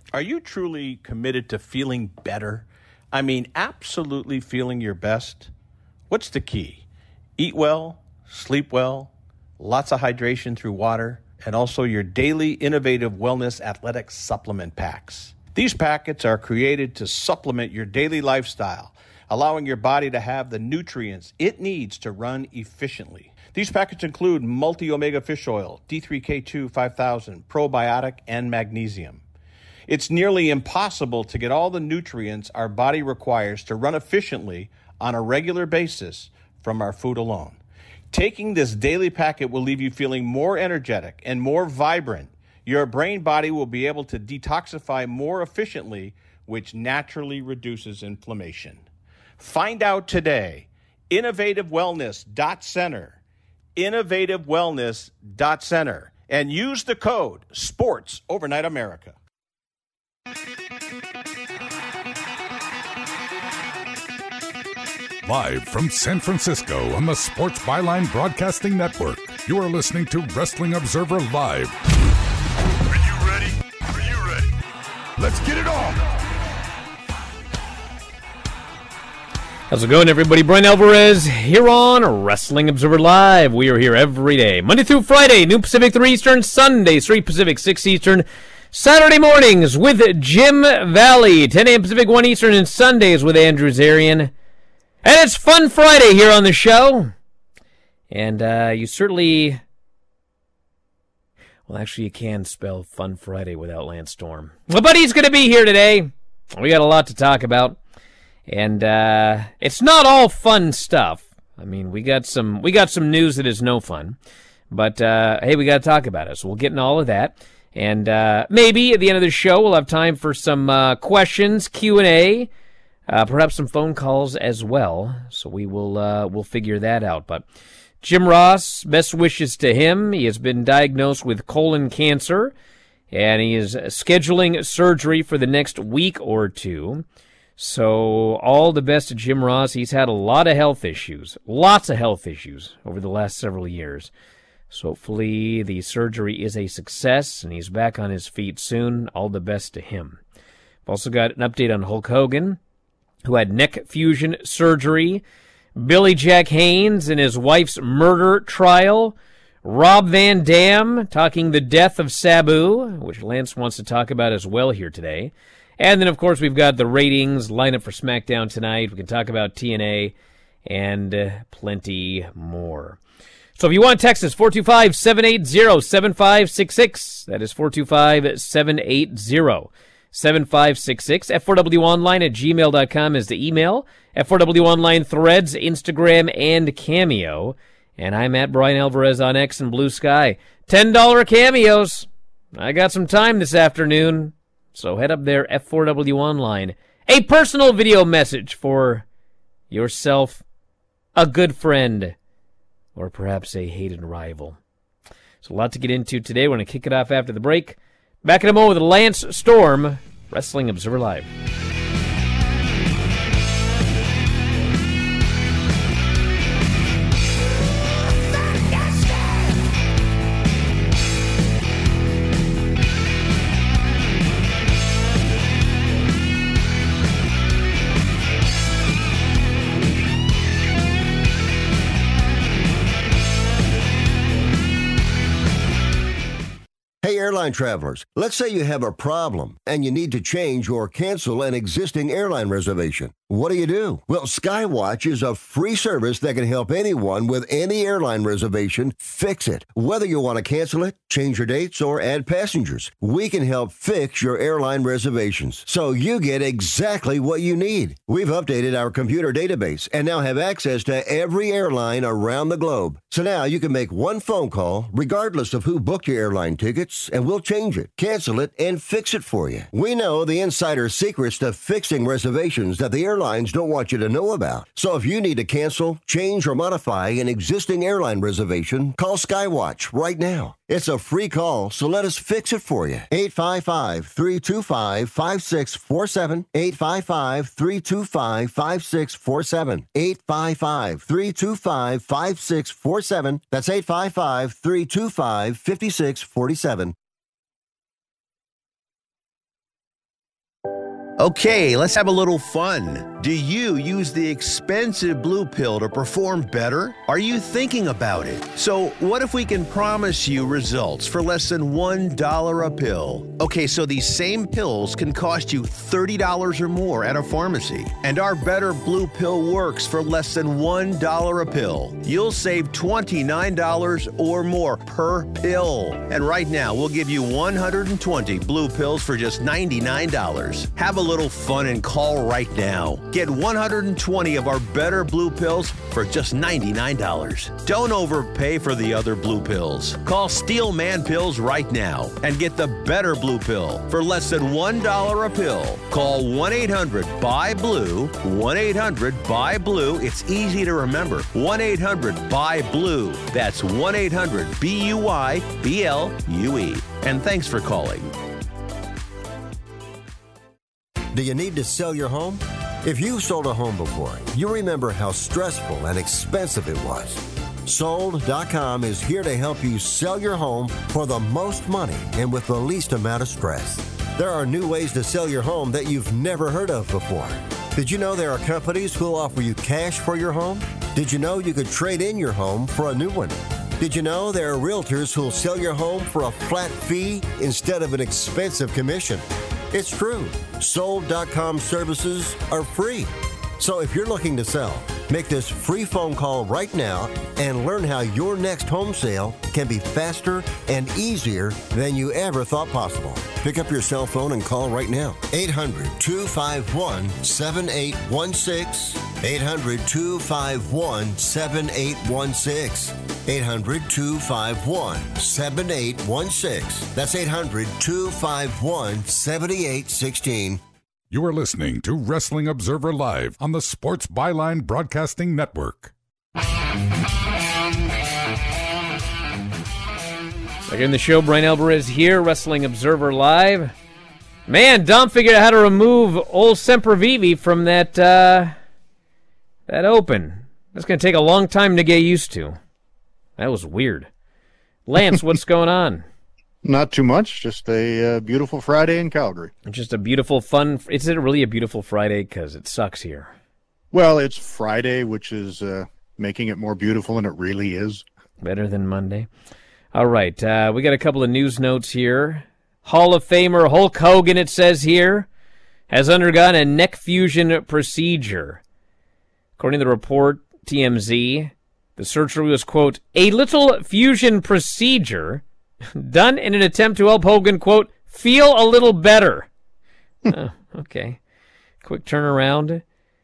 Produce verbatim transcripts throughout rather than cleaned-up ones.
Are you truly committed to feeling better? I mean, absolutely feeling your best? What's the key? Eat well, sleep well, lots of hydration through water, and also your daily innovative wellness athletic supplement packs. These packets are created to supplement your daily lifestyle, allowing your body to have the nutrients it needs to run efficiently. These packets include multi-omega fish oil, D three K two five thousand, probiotic, and magnesium. It's nearly impossible to get all the nutrients our body requires to run efficiently on a regular basis from our food alone. Taking this daily packet will leave you feeling more energetic and more vibrant. Your brain body will be able to detoxify more efficiently, which naturally reduces inflammation. Find out today. innovative wellness dot center. innovative wellness dot center. And use the code SPORTS Overnight America. Live from San Francisco on the Sports Byline Broadcasting Network, you are listening to Wrestling Observer Live. Are you ready? Are you ready? Let's get it on! How's it going, everybody? Brian Alvarez here on Wrestling Observer Live. We are here every day, Monday through Friday, noon Pacific, three Eastern, Sunday, three Pacific, six Eastern, Saturday mornings with Jim Valley, ten a.m. Pacific, one Eastern, and Sundays with Andrew Zarian. And it's Fun Friday here on the show. And uh, you certainly... Well, actually, you can spell Fun Friday without Lance Storm. Well, but he's going to be here today. We got a lot to talk about. And uh, it's not all fun stuff. I mean, we got some we got some news that is no fun. But, uh, hey, we got to talk about it. So we'll get into all of that. And uh, maybe at the end of the show, we'll have time for some uh, questions, Q and A. Uh, perhaps some phone calls as well, so we will uh, we'll figure that out. But Jim Ross, best wishes to him. He has been diagnosed with colon cancer, and he is scheduling surgery for the next week or two. So all the best to Jim Ross. He's had a lot of health issues, lots of health issues over the last several years. So hopefully the surgery is a success, and he's back on his feet soon. All the best to him. I've also got an update on Hulk Hogan, who had neck fusion surgery, Billy Jack Haynes and his wife's murder trial, Rob Van Dam talking the death of Sabu, which Lance wants to talk about as well here today. And then, of course, we've got the ratings, lineup for SmackDown tonight. We can talk about T N A and uh, plenty more. So if you want to text us, four two five, seven eight zero, seven five six six. That is four two five, seven eight zero, seven five six six. F four W Online at gmail dot com is the email. F four W Online Threads, Instagram, and Cameo. And I'm at Brian Alvarez on X and Blue Sky. ten dollars cameos. I got some time this afternoon, so head up there, F four W Online. A personal video message for yourself, a good friend, or perhaps a hated rival. So a lot to get into today. We're going to kick it off after the break. Back in a moment with Lance Storm, Wrestling Observer Live. Hey, airline travelers, let's say you have a problem and you need to change or cancel an existing airline reservation. What do you do? Well, Skywatch is a free service that can help anyone with any airline reservation fix it. Whether you want to cancel it, change your dates, or add passengers, we can help fix your airline reservations so you get exactly what you need. We've updated our computer database and now have access to every airline around the globe. So now you can make one phone call regardless of who booked your airline tickets, and we'll change it, cancel it, and fix it for you. We know the insider secrets to fixing reservations that the airline Airlines don't want you to know about. So if you need to cancel, change, or modify an existing airline reservation, call Skywatch right now. It's a free call, so let us fix it for you. eight five five, three two five, five six four seven. eight five five, three two five, five six four seven. eight five five, three two five, five six four seven. That's eight five five, three two five, five six four seven. Okay, let's have a little fun. Do you use the expensive blue pill to perform better? Are you thinking about it? So what if we can promise you results for less than one dollar a pill? Okay, so these same pills can cost you thirty dollars or more at a pharmacy. And our Better Blue Pill works for less than one dollar a pill. You'll save twenty-nine dollars or more per pill. And right now, we'll give you one hundred twenty blue pills for just ninety-nine dollars. Have a little fun and call right now. Get one hundred twenty of our Better Blue Pills for just ninety-nine dollars. Don't overpay for the other blue pills. Call Steel Man Pills right now and get the Better Blue Pill for less than one dollar a pill. Call one eight hundred B U Y blue, one eight hundred B U Y blue. It's easy to remember. one eight hundred B U Y blue. That's one eight hundred B U Y B L U E. And thanks for calling. Do you need to sell your home? If you've sold a home before, you remember how stressful and expensive it was. Sold dot com is here to help you sell your home for the most money and with the least amount of stress. There are new ways to sell your home that you've never heard of before. Did you know there are companies who'll offer you cash for your home? Did you know you could trade in your home for a new one? Did you know there are realtors who'll sell your home for a flat fee instead of an expensive commission? It's true. Sold dot com services are free. So if you're looking to sell, make this free phone call right now and learn how your next home sale can be faster and easier than you ever thought possible. Pick up your cell phone and call right now. eight hundred two five one seven eight one six. eight hundred two five one seven eight one six. eight hundred two five one seven eight one six. That's eight hundred two five one seven eight one six. You are listening to Wrestling Observer Live on the Sports Byline Broadcasting Network. Back in the show, Brian Alvarez here, Wrestling Observer Live. Man, Dom figured out how to remove old Sempervive from that, uh, that open. That's going to take a long time to get used to. That was weird. Lance, what's going on? Not too much. Just a uh, beautiful Friday in Calgary. Just a beautiful, fun... Is it really a beautiful Friday? Because it sucks here. Well, it's Friday, which is uh, making it more beautiful than it really is. Better than Monday. All right. Uh, we got a couple of news notes here. Hall of Famer Hulk Hogan, it says here, has undergone a neck fusion procedure. According to the report, T M Z, the surgery was, quote, a little fusion procedure done in an attempt to help Hogan, quote, feel a little better. Oh, okay. Quick turnaround.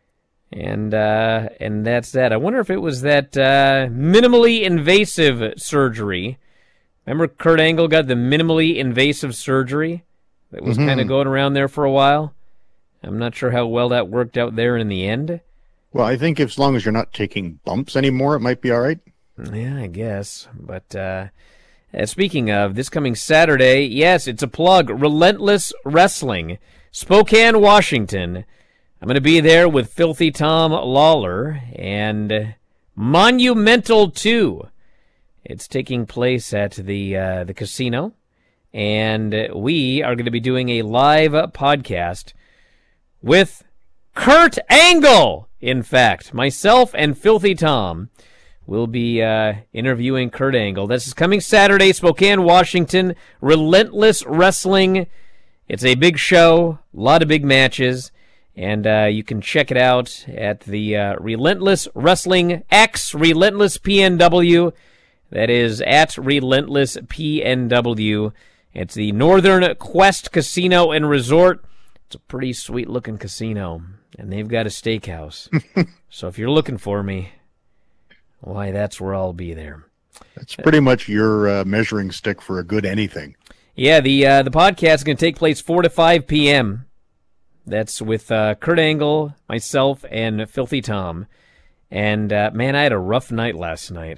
And uh, and that's that. I wonder if it was that uh, minimally invasive surgery. Remember Kurt Angle got the minimally invasive surgery that was mm-hmm. kind of going around there for a while? I'm not sure how well that worked out there in the end. Well, I think as long as you're not taking bumps anymore, it might be all right. Yeah, I guess. But... Uh, Uh, speaking of, this coming Saturday, yes, it's a plug, Relentless Wrestling, Spokane, Washington. I'm going to be there with Filthy Tom Lawler and Monumental two. It's taking place at the uh, the casino, and we are going to be doing a live podcast with Kurt Angle. In fact, myself and Filthy Tom We'll be uh, interviewing Kurt Angle. This is coming Saturday, Spokane, Washington. Relentless Wrestling. It's a big show, a lot of big matches, and uh, you can check it out at the uh, Relentless Wrestling X, Relentless P N W. That is at Relentless P N W. It's the Northern Quest Casino and Resort. It's a pretty sweet-looking casino, and they've got a steakhouse. So if you're looking for me, why, that's where I'll be there. That's pretty much your uh, measuring stick for a good anything. Yeah, the uh, the podcast is going to take place four to five p.m. That's with uh, Kurt Angle, myself, and Filthy Tom. And, uh, man, I had a rough night last night.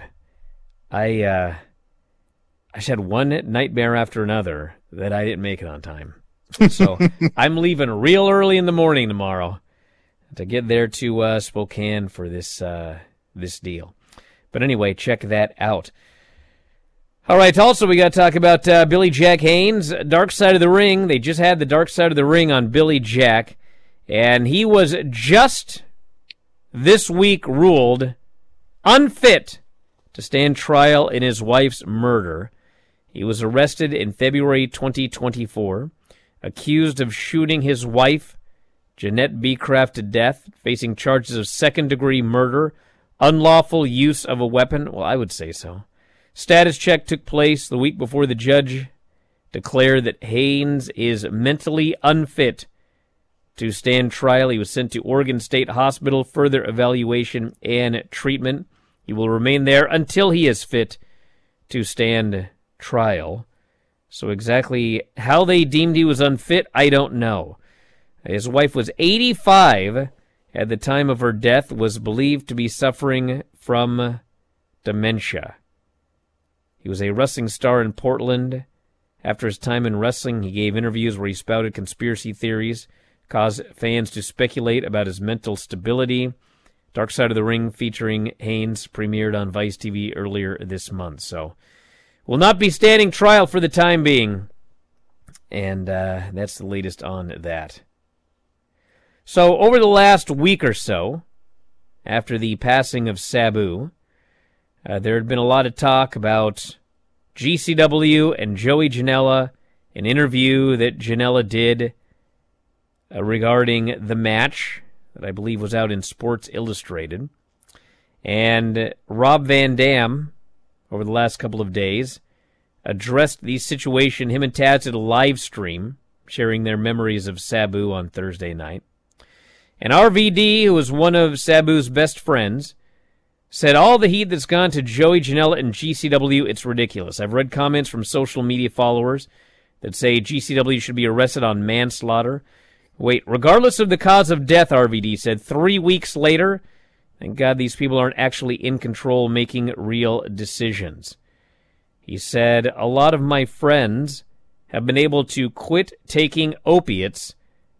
I, uh, I just had one nightmare after another that I didn't make it on time. So I'm leaving real early in the morning tomorrow to get there to uh, Spokane for this uh, this deal. But anyway, check that out. All right, also we got to talk about uh, Billy Jack Haynes, Dark Side of the Ring. They just had the Dark Side of the Ring on Billy Jack. And he was just this week ruled unfit to stand trial in his wife's murder. He was arrested in February twenty twenty-four, accused of shooting his wife, Jeanette Beecraft, to death, facing charges of second-degree murder, unlawful use of a weapon. Well, I would say so. Status check took place the week before the judge declared that Haynes is mentally unfit to stand trial. He was sent to Oregon State Hospital, further evaluation and treatment. He will remain there until he is fit to stand trial. So exactly how they deemed he was unfit, I don't know. His wife was eighty-five at the time of her death, was believed to be suffering from dementia. He was a wrestling star in Portland. After his time in wrestling, he gave interviews where he spouted conspiracy theories, caused fans to speculate about his mental stability. Dark Side of the Ring featuring Haynes premiered on Vice T V earlier this month. So, will not be standing trial for the time being. And uh, that's the latest on that. So, over the last week or so, after the passing of Sabu, uh, there had been a lot of talk about G C W and Joey Janela, an interview that Janela did uh, regarding the match that I believe was out in Sports Illustrated. And Rob Van Dam, over the last couple of days, addressed the situation. Him and Taz did a live stream, sharing their memories of Sabu on Thursday night. And R V D, who was one of Sabu's best friends, said all the heat that's gone to Joey Janela and G C W, it's ridiculous. I've read comments from social media followers that say G C W should be arrested on manslaughter. Wait, regardless of the cause of death, R V D said, three weeks later, thank God these people aren't actually in control making real decisions. He said, a lot of my friends have been able to quit taking opiates,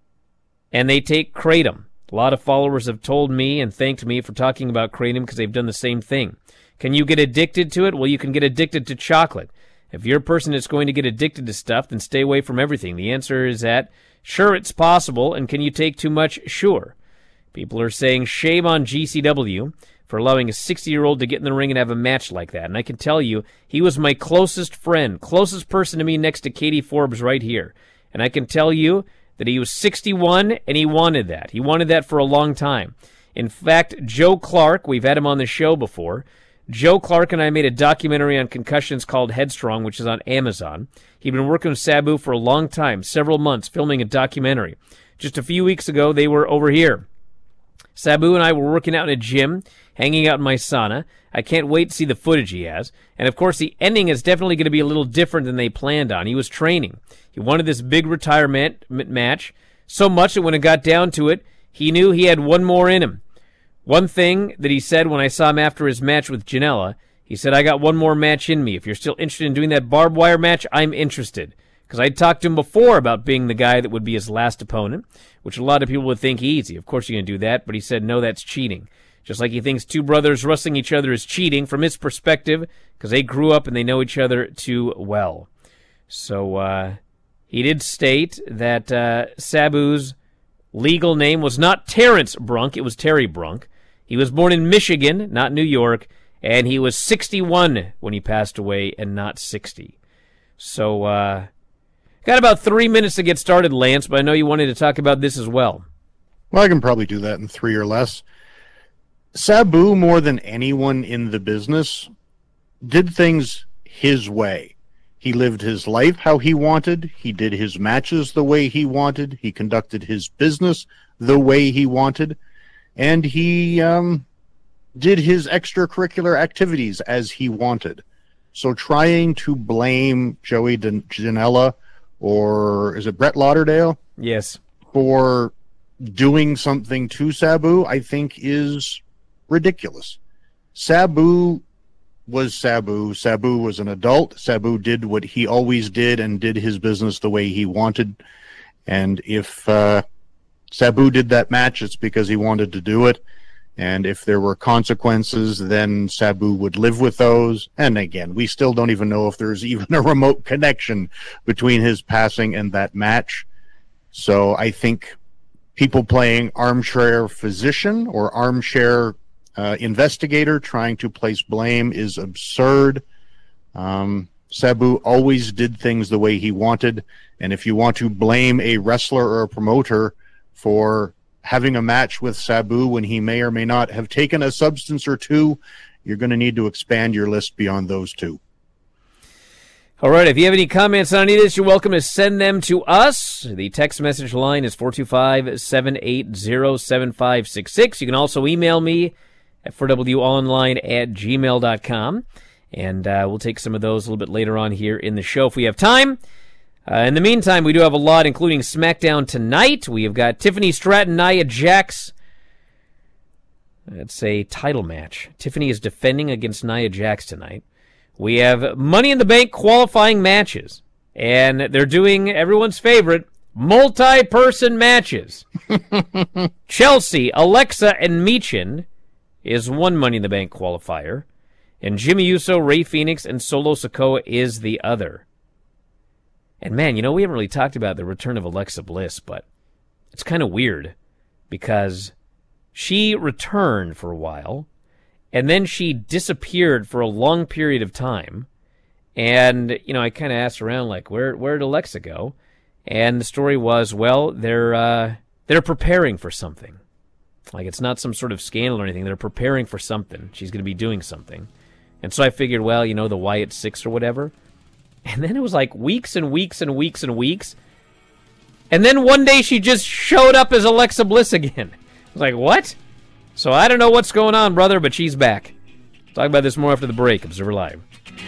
and they take Kratom. A lot of followers have told me and thanked me for talking about Kratom because they've done the same thing. Can you get addicted to it? Well, you can get addicted to chocolate. If you're a person that's going to get addicted to stuff, then stay away from everything. The answer is that, sure, it's possible, and can you take too much? Sure. People are saying shame on G C W for allowing a sixty-year-old to get in the ring and have a match like that. And I can tell you, he was my closest friend, closest person to me next to Katie Forbes right here. And I can tell you that he was sixty-one, and he wanted that. He wanted that for a long time. In fact, Joe Clark, we've had him on the show before. Joe Clark and I made a documentary on concussions called Headstrong, which is on Amazon. He'd been working with Sabu for a long time, several months, filming a documentary. Just a few weeks ago, they were over here. Sabu and I were working out in a gym, hanging out in my sauna. I can't wait to see the footage he has. And, of course, the ending is definitely going to be a little different than they planned on. He was training. He wanted this big retirement match so much that when it got down to it, he knew he had one more in him. One thing that he said when I saw him after his match with Janela, he said, I got one more match in me. If you're still interested in doing that barbed wire match, I'm interested. Because I talked to him before about being the guy that would be his last opponent, which a lot of people would think easy. Of course you're going to do that, but he said, no, that's cheating. Just like he thinks two brothers wrestling each other is cheating from his perspective, because they grew up and they know each other too well. So uh, he did state that uh, Sabu's legal name was not Terrence Brunk, it was Terry Brunk. He was born in Michigan, not New York, and he was sixty-one when he passed away and not sixty. So, uh, got about three minutes to get started, Lance, but I know you wanted to talk about this as well. Well, I can probably do that in three or less. Sabu, more than anyone in the business, did things his way. He lived his life how he wanted. He did his matches the way he wanted. He conducted his business the way he wanted. And he um, did his extracurricular activities as he wanted. So trying to blame Joey Janela, or is it Brett Lauderdale? Yes. For doing something to Sabu, I think is ridiculous. Sabu was Sabu. Sabu was an adult. Sabu did what he always did and did his business the way he wanted. And if uh, Sabu did that match, it's because he wanted to do it. And if there were consequences, then Sabu would live with those. And again, we still don't even know if there's even a remote connection between his passing and that match. So I think people playing armchair physician or armchair uh, investigator trying to place blame is absurd. Um, Sabu always did things the way he wanted, and if you want to blame a wrestler or a promoter for having a match with Sabu when he may or may not have taken a substance or two, you're going to need to expand your list beyond those two. All right, if you have any comments on any of this, you're welcome to send them to us. The text message line is four two five, seven eight zero, seven five six six. You can also email me at four w online at gmail dot com. And uh, we'll take some of those a little bit later on here in the show if we have time. Uh, in the meantime, we do have a lot, including SmackDown tonight. We have got Tiffany Stratton, Nia Jax. It's a title match. Tiffany is defending against Nia Jax tonight. We have Money in the Bank qualifying matches. And they're doing everyone's favorite, multi-person matches. Chelsea, Alexa, and Michin is one Money in the Bank qualifier. And Jimmy Uso, Rey Fenix, and Solo Sikoa is the other. And man, you know, we haven't really talked about the return of Alexa Bliss, but it's kind of weird because she returned for a while, and then she disappeared for a long period of time. And, you know, I kind of asked around, like, where where did Alexa go? And the story was, well, they're uh, they're preparing for something. Like, it's not some sort of scandal or anything. They're preparing for something. She's going to be doing something. And so I figured, well, you know, the Wyatt Six or whatever. And then it was like weeks and weeks and weeks and weeks. And then one day she just showed up as Alexa Bliss again. I was like, what? So I don't know what's going on, brother, but she's back. Talk about this more after the break. Observer Live.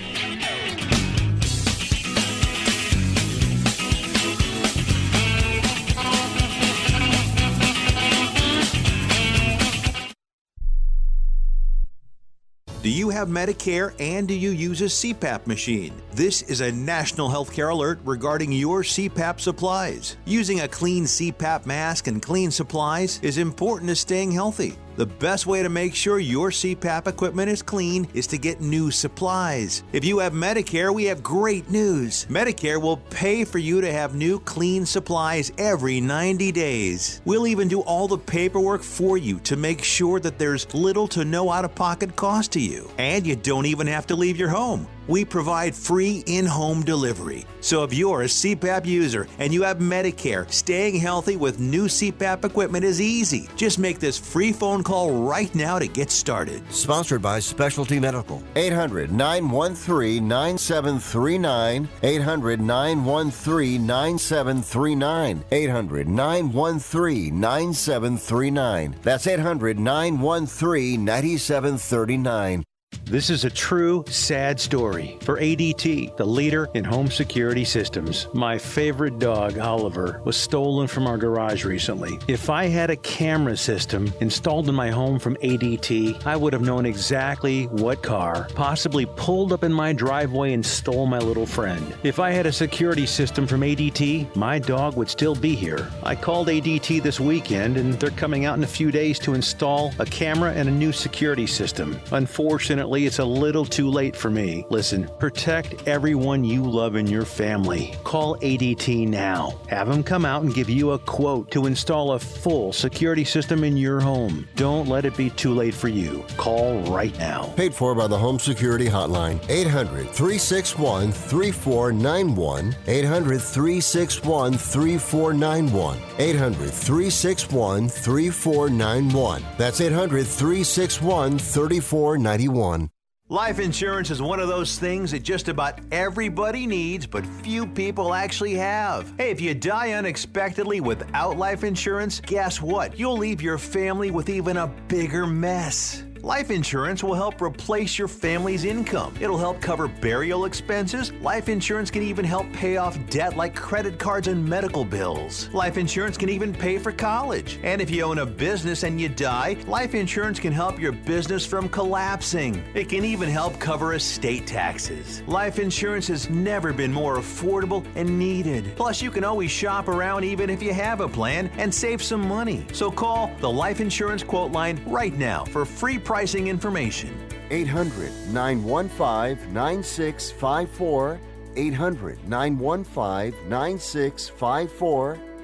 Do you have Medicare and do you use a C PAP machine? This is a national healthcare alert regarding your C PAP supplies. Using a clean C PAP mask and clean supplies is important to staying healthy. The best way to make sure your C PAP equipment is clean is to get new supplies. If you have Medicare, we have great news. Medicare will pay for you to have new clean supplies every ninety days. We'll even do all the paperwork for you to make sure that there's little to no out-of-pocket cost to you. And you don't even have to leave your home. We provide free in-home delivery. So if you're a C PAP user and you have Medicare, staying healthy with new C PAP equipment is easy. Just make this free phone call right now to get started. Sponsored by Specialty Medical. eight hundred, nine one three, nine seven three nine. eight hundred, nine one three, nine seven three nine. eight hundred, nine one three, nine seven three nine. That's eight hundred, nine one three, nine seven three nine. This is a true, sad story for A D T, the leader in home security systems. My favorite dog, Oliver, was stolen from our garage recently. If I had a camera system installed in my home from A D T, I would have known exactly what car possibly pulled up in my driveway and stole my little friend. If I had a security system from A D T, my dog would still be here. I called A D T this weekend, and they're coming out in a few days to install a camera and a new security system. Unfortunately, it's a little too late for me. Listen, protect everyone you love in your family. Call A D T now. Have them come out and give you a quote to install a full security system in your home. Don't let it be too late for you. Call right now. Paid for by the Home Security Hotline. eight hundred, three six one, three four nine one. eight hundred, three six one, three four nine one. eight hundred, three six one, three four nine one. That's eight hundred, three six one, three four nine one. Life insurance is one of those things that just about everybody needs, but few people actually have. Hey, if you die unexpectedly without life insurance, guess what? You'll leave your family with even a bigger mess. Life insurance will help replace your family's income. It'll help cover burial expenses. Life insurance can even help pay off debt like credit cards and medical bills. Life insurance can even pay for college. And if you own a business and you die, life insurance can help your business from collapsing. It can even help cover estate taxes. Life insurance has never been more affordable and needed. Plus, you can always shop around even if you have a plan and save some money. So call the Life Insurance Quote Line right now for free pricing information. eight hundred, nine one five, nine six five four. eight hundred, nine one five, nine six five four.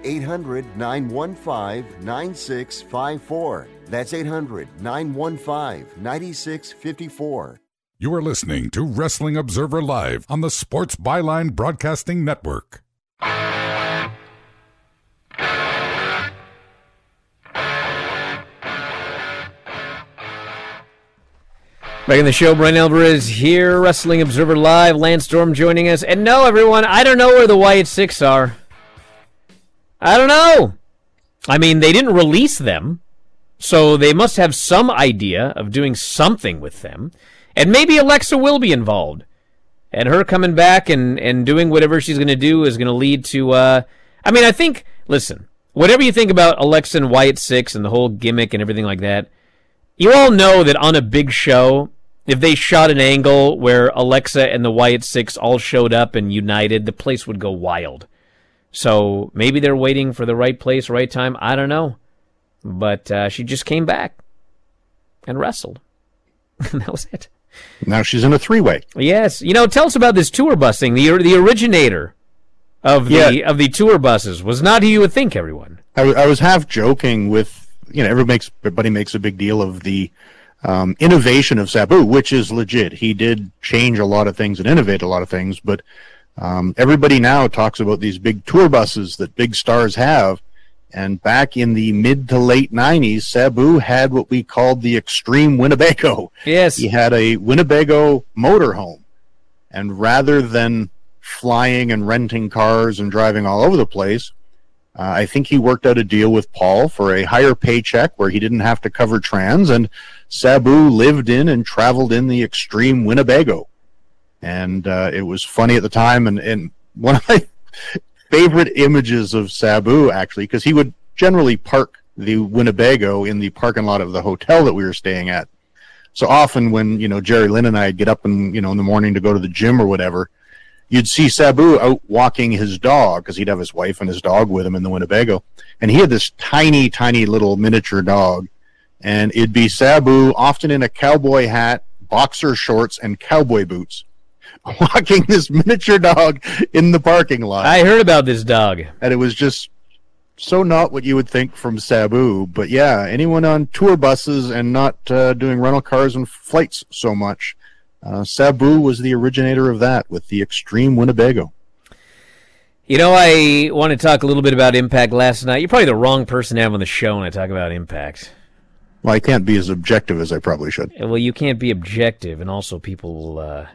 eight hundred, nine one five, nine six five four. That's eight hundred, nine one five, nine six five four. You are listening to Wrestling Observer Live on the Sports Byline Broadcasting Network. Back in the show, Brian Alvarez here, Wrestling Observer Live. Lance Storm joining us. And no, everyone, I don't know where the Wyatt Six are. I don't know. I mean, they didn't release them, so they must have some idea of doing something with them. And maybe Alexa will be involved. And her coming back and, and doing whatever she's going to do is going to lead to... Uh, I mean, I think... Listen, whatever you think about Alexa and Wyatt Six and the whole gimmick and everything like that, you all know that on a big show, if they shot an angle where Alexa and the Wyatt Six all showed up and united, the place would go wild. So maybe they're waiting for the right place, right time. I don't know. But uh, she just came back and wrestled. And that was it. Now she's in a three-way. Yes. You know, tell us about this tour busing. The the originator of the yeah. of the tour buses was not who you would think, everyone. I, w- I was half joking with, you know, everybody makes, everybody makes a big deal of the um, innovation of Sabu, which is legit. He did change a lot of things and innovate a lot of things, but um, everybody now talks about these big tour buses that big stars have. And back in the mid to late nineties, Sabu had what we called the Extreme Winnebago. Yes. He had a Winnebago motorhome. And rather than flying and renting cars and driving all over the place, uh, I think he worked out a deal with Paul for a higher paycheck where he didn't have to cover trans. And Sabu lived in and traveled in the Extreme Winnebago. And uh, it was funny at the time. And, and one of my favorite images of Sabu, actually, because he would generally park the Winnebago in the parking lot of the hotel that we were staying at. So often when, you know, Jerry Lynn and I would get up and, you know, in the morning to go to the gym or whatever, you'd see Sabu out walking his dog, because he'd have his wife and his dog with him in the Winnebago. And he had this tiny, tiny little miniature dog. And it'd be Sabu, often in a cowboy hat, boxer shorts, and cowboy boots, walking this miniature dog in the parking lot. I heard about this dog. And it was just so not what you would think from Sabu. But yeah, anyone on tour buses and not uh, doing rental cars and flights so much, uh, Sabu was the originator of that with the Extreme Winnebago. You know, I want to talk a little bit about Impact last night. You're probably the wrong person to have on the show when I talk about Impact. Well, I can't be as objective as I probably should. Well, you can't be objective, and also people will... Uh,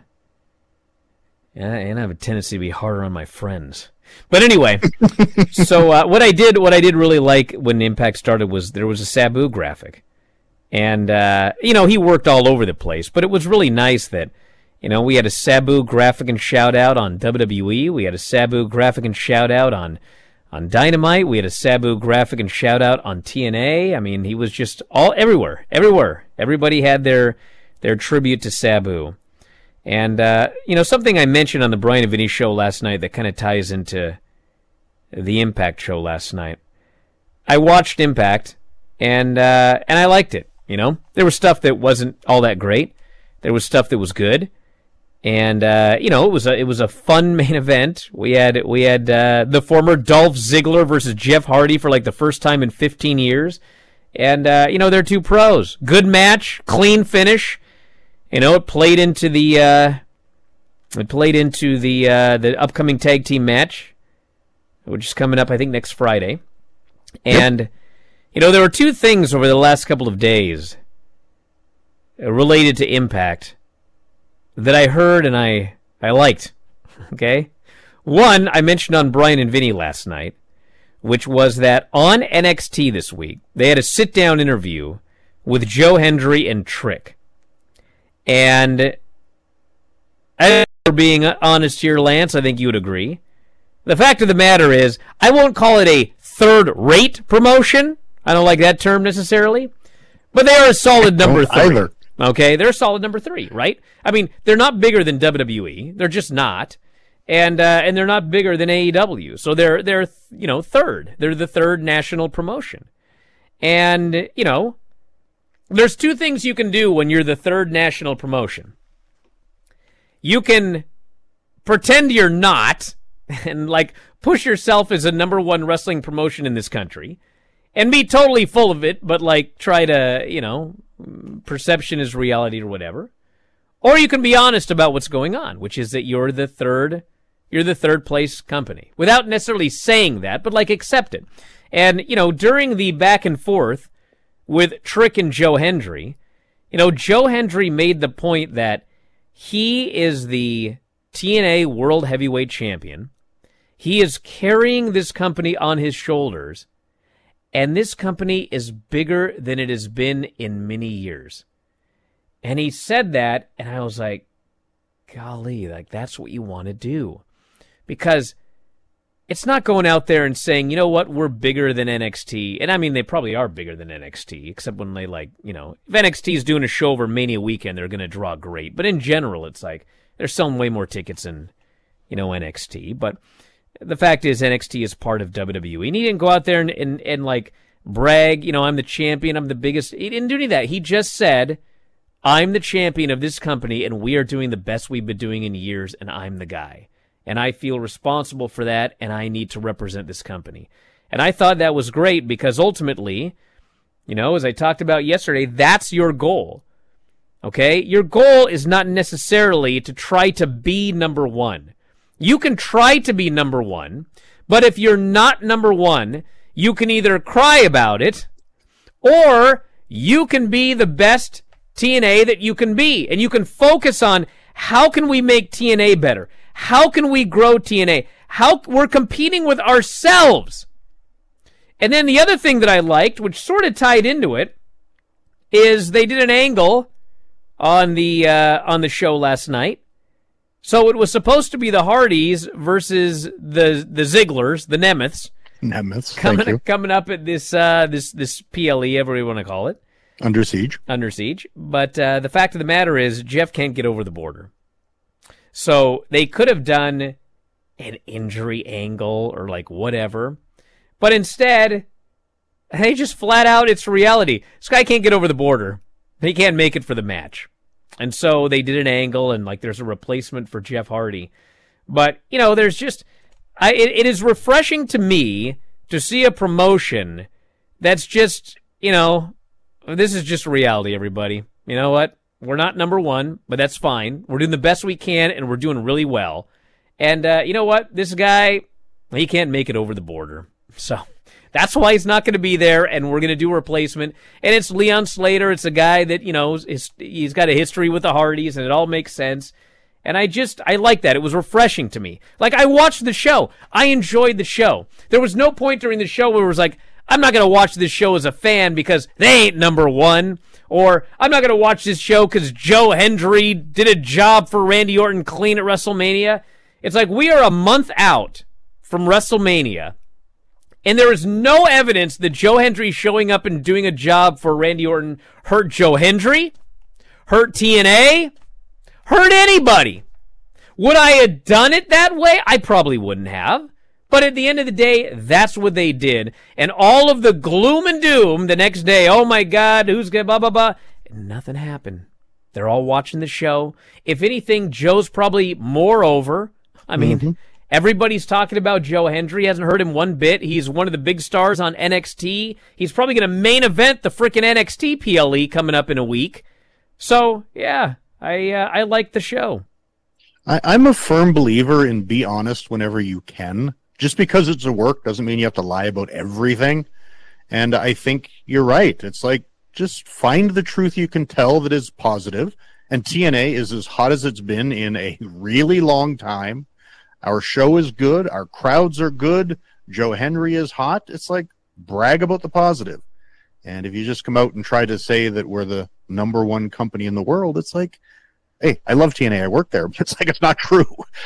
and I have a tendency to be harder on my friends. But anyway, so uh, what I did, what I did really like when Impact started was there was a Sabu graphic, and uh, you know, he worked all over the place. But it was really nice that, you know, we had a Sabu graphic and shout out on W W E, we had a Sabu graphic and shout out on on Dynamite, we had a Sabu graphic and shout out on T N A. I mean, he was just all everywhere, everywhere. Everybody had their their tribute to Sabu. And, uh, you know, something I mentioned on the Brian and Vinny show last night that kind of ties into the Impact show last night. I watched Impact, and uh, and I liked it, you know. There was stuff that wasn't all that great. There was stuff that was good. And, uh, you know, it was a, it was a fun main event. We had we had uh, the former Dolph Ziggler versus Jeff Hardy for, like, the first time in fifteen years. And, uh, you know, they're two pros. Good match, clean finish. You know, it played into the uh, it played into the uh, the upcoming tag team match, which is coming up, I think, next Friday. And yep. You know, there were two things over the last couple of days related to Impact that I heard and I I liked. Okay, one I mentioned on Brian and Vinny last night, which was that on N X T this week they had a sit down interview with Joe Hendry and Trick. And I, for being honest here, Lance, I think you would agree. The fact of the matter is, I won't call it a third-rate promotion. I don't like that term necessarily. But they are a solid number three. Either. Okay, they're a solid number three, right? I mean, they're not bigger than W W E. They're just not. And uh, and they're not bigger than A E W. So they're, they're you know, third. They're the third national promotion. And, you know... There's two things you can do when you're the third national promotion. You can pretend you're not and, like, push yourself as a number one wrestling promotion in this country and be totally full of it, but like try to, you know, perception is reality or whatever. Or you can be honest about what's going on, which is that you're the third, you're the third place company without necessarily saying that, but like accept it. And, you know, during the back and forth with Trick and Joe Hendry, you know, Joe Hendry made the point that he is the T N A World Heavyweight Champion. He is carrying this company on his shoulders, and this company is bigger than it has been in many years. And he said that, and I was like, golly, like that's what you want to do. Because it's not going out there and saying, you know what, we're bigger than N X T. And I mean, they probably are bigger than N X T, except when they like, you know, if N X T is doing a show over Mania weekend, they're going to draw great. But in general, it's like, they're selling way more tickets than, you know, N X T. But the fact is, N X T is part of W W E. And he didn't go out there and, and, and like, brag, you know, I'm the champion, I'm the biggest. He didn't do any of that. He just said, I'm the champion of this company, and we are doing the best we've been doing in years, and I'm the guy. And I feel responsible for that, and I need to represent this company. And I thought that was great because ultimately, you know, as I talked about yesterday, that's your goal. Okay? Your goal is not necessarily to try to be number one. You can try to be number one, but if you're not number one, you can either cry about it, or you can be the best T N A that you can be. And you can focus on how can we make T N A better? How can we grow T N A? How we're competing with ourselves. And then the other thing that I liked, which sort of tied into it, is they did an angle on the uh, on the show last night. So it was supposed to be the Hardys versus the the Zigglers, the Nemeths. Nemeths, coming, thank you. Coming up at this uh, this this P L E, whatever you want to call it. Under Siege. Under Siege. But uh, the fact of the matter is, Jeff can't get over the border. So they could have done an injury angle or like whatever. But instead, they just flat out, it's reality. This guy can't get over the border. He can't make it for the match. And so they did an angle, and like there's a replacement for Jeff Hardy. But, you know, there's just, I, it, it is refreshing to me to see a promotion that's just, you know, this is just reality, everybody. You know what? We're not number one, but that's fine. We're doing the best we can, and we're doing really well. And uh, you know what? This guy, he can't make it over the border. So that's why he's not going to be there, and we're going to do a replacement. And it's Leon Slater. It's a guy that, you know, is, he's got a history with the Hardys, and it all makes sense. And I just, I like that. It was refreshing to me. Like, I watched the show. I enjoyed the show. There was no point during the show where it was like, I'm not going to watch this show as a fan because they ain't number one. Or I'm not going to watch this show because Joe Hendry did a job for Randy Orton clean at WrestleMania. It's like we are a month out from WrestleMania, and there is no evidence that Joe Hendry showing up and doing a job for Randy Orton hurt Joe Hendry, hurt T N A, hurt anybody. Would I have done it that way? I probably wouldn't have. But at the end of the day, that's what they did. And all of the gloom and doom the next day, oh my God, who's going to blah, blah, blah. Nothing happened. They're all watching the show. If anything, Joe's probably more over. I mean, mm-hmm. Everybody's talking about Joe Hendry. Hasn't heard him one bit. He's one of the big stars on N X T. He's probably going to main event the frickin' N X T P L E coming up in a week. So, yeah, I uh, I like the show. I, I'm a firm believer in be honest whenever you can. Just because it's a work doesn't mean you have to lie about everything. And I think you're right. It's like, just find the truth you can tell that is positive. And T N A is as hot as it's been in a really long time. Our show is good. Our crowds are good. Joe Hendry is hot. It's like, brag about the positive. And if you just come out and try to say that we're the number one company in the world, it's like, hey, I love T N A. I work there. But it's like, it's not true.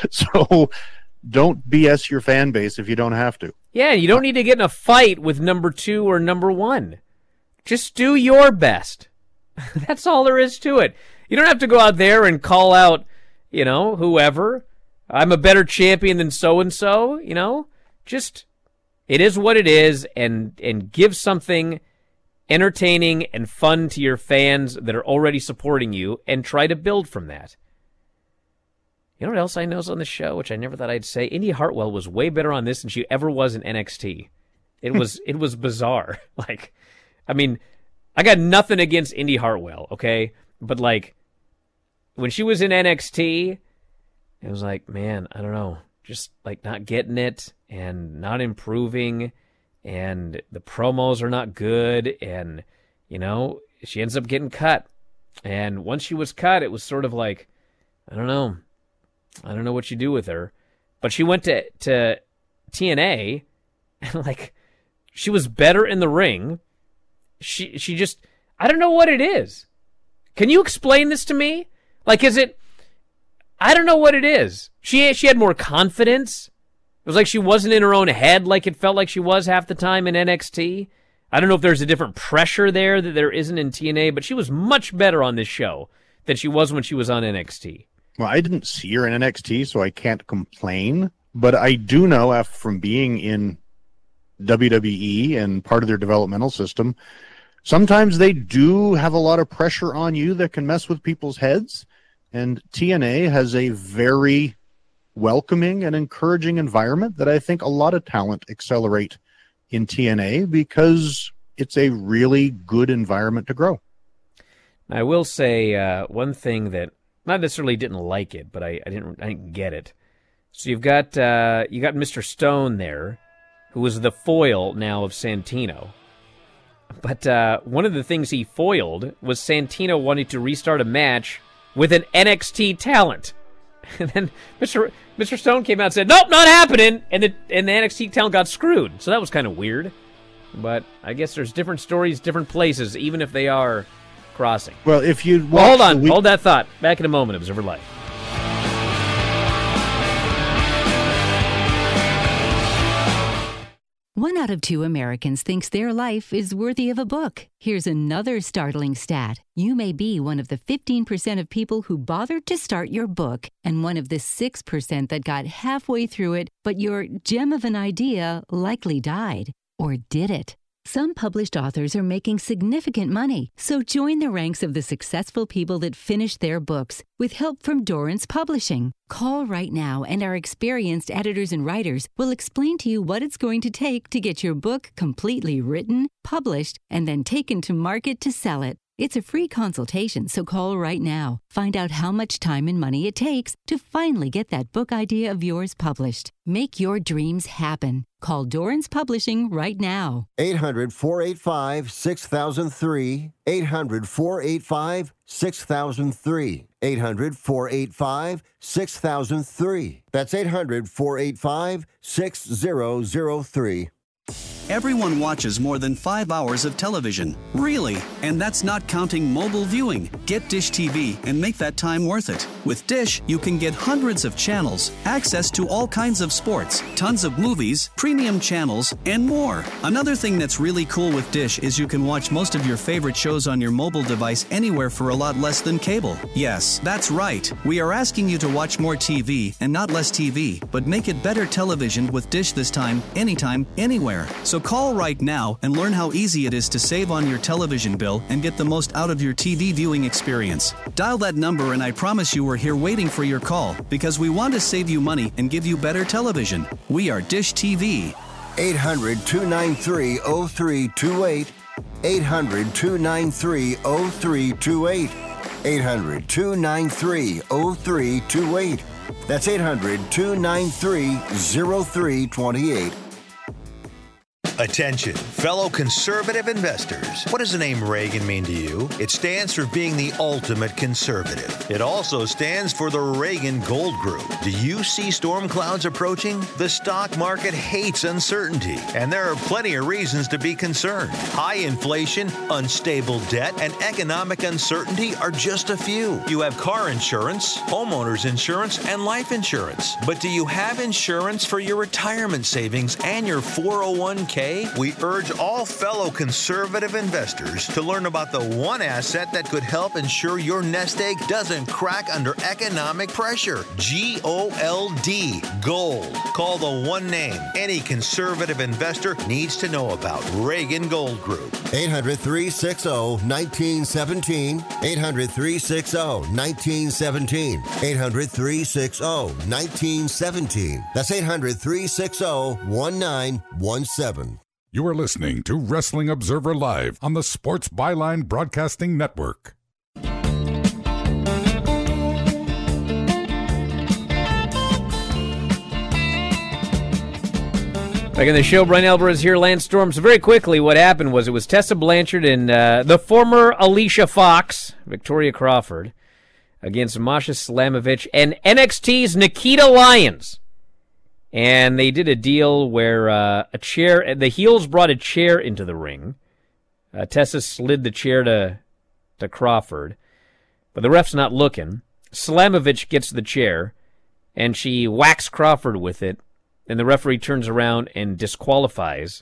So don't B S your fan base if you don't have to. Yeah, you don't need to get in a fight with number two or number one. Just do your best. That's all there is to it. You don't have to go out there and call out, you know, whoever. I'm a better champion than so-and-so, you know. Just, it is what it is, and, and give something entertaining and fun to your fans that are already supporting you, and try to build from that. You know what else I know is on the show, which I never thought I'd say? Indy Hartwell was way better on this than she ever was in N X T. It was it was bizarre. Like, I mean, I got nothing against Indy Hartwell, okay? But, like, when she was in N X T, it was like, man, I don't know, just, like, not getting it and not improving, and the promos are not good, and, you know, she ends up getting cut. And once she was cut, it was sort of like, I don't know. I don't know what you do with her. But she went to, to T N A, and, like, she was better in the ring. She she just, I don't know what it is. Can you explain this to me? Like, is it, I don't know what it is. She she had more confidence. It was like she wasn't in her own head like it felt like she was half the time in N X T. I don't know if there's a different pressure there that there isn't in T N A, but she was much better on this show than she was when she was on N X T. Well, I didn't see her in N X T, so I can't complain. But I do know, after from being in W W E and part of their developmental system, sometimes they do have a lot of pressure on you that can mess with people's heads. And T N A has a very welcoming and encouraging environment that I think a lot of talent accelerate in T N A because it's a really good environment to grow. I will say uh, one thing that not necessarily didn't like it, but I, I didn't I didn't get it. So you've got uh, you got Mister Stone there, who was the foil now of Santino. But uh, one of the things he foiled was Santino wanting to restart a match with an N X T talent. And then Mister Mister Stone came out and said, nope, not happening. And the, and the N X T talent got screwed. So that was kind of weird. But I guess there's different stories, different places, even if they are crossing. Well, if you well, hold on, week- hold that thought. Back in a moment, Observer Live. One out of two Americans thinks their life is worthy of a book. Here's another startling stat. You may be one of the fifteen percent of people who bothered to start your book and one of the six percent that got halfway through it, but your gem of an idea likely died. Or did it? Some published authors are making significant money, so join the ranks of the successful people that finish their books with help from Dorrance Publishing. Call right now and our experienced editors and writers will explain to you what it's going to take to get your book completely written, published, and then taken to market to sell it. It's a free consultation, so call right now. Find out how much time and money it takes to finally get that book idea of yours published. Make your dreams happen. Call Dorrance Publishing right now. eight hundred, four eight five, six thousand three. eight hundred, four eight five, six thousand three. eight hundred, four eight five, six thousand three. That's eight hundred, four eight five, six thousand three. Everyone watches more than five hours of television. Really? And that's not counting mobile viewing. Get Dish T V and make that time worth it. With Dish, you can get hundreds of channels, access to all kinds of sports, tons of movies, premium channels, and more. Another thing that's really cool with Dish is you can watch most of your favorite shows on your mobile device anywhere for a lot less than cable. Yes, that's right. We are asking you to watch more T V and not less T V, but make it better television with Dish this time, anytime, anywhere. So call right now and learn how easy it is to save on your television bill and get the most out of your T V viewing experience. Dial that number and I promise you we're here waiting for your call because we want to save you money and give you better television. We are Dish T V. eight hundred, two nine three, oh three two eight. eight hundred, two nine three, oh three two eight. eight hundred, two nine three, oh three two eight. That's eight hundred, two nine three, oh three two eight. Attention, fellow conservative investors. What does the name Reagan mean to you? It stands for being the ultimate conservative. It also stands for the Reagan Gold Group. Do you see storm clouds approaching? The stock market hates uncertainty, and there are plenty of reasons to be concerned. High inflation, unstable debt, and economic uncertainty are just a few. You have car insurance, homeowners insurance, and life insurance. But do you have insurance for your retirement savings and your four oh one k? Today, we urge all fellow conservative investors to learn about the one asset that could help ensure your nest egg doesn't crack under economic pressure. G O L D, gold. Call the one name any conservative investor needs to know about. Reagan Gold Group. eight hundred, three six zero, one nine one seven. eight hundred, three six zero, one nine one seven. eight hundred, three six zero, one nine one seven. That's eight hundred, three six zero, one nine one seven. You are listening to Wrestling Observer Live on the Sports Byline Broadcasting Network. Back in the show, Brian Alvarez here, Lance Storm. So very quickly, what happened was it was Tessa Blanchard and uh, the former Alicia Fox, Victoria Crawford, against Masha Slamovich and N X T's Nikita Lyons. And they did a deal where uh, a chair, the heels brought a chair into the ring. Uh, Tessa slid the chair to, to Crawford, but the ref's not looking. Slamovich gets the chair, and she whacks Crawford with it. And the referee turns around and disqualifies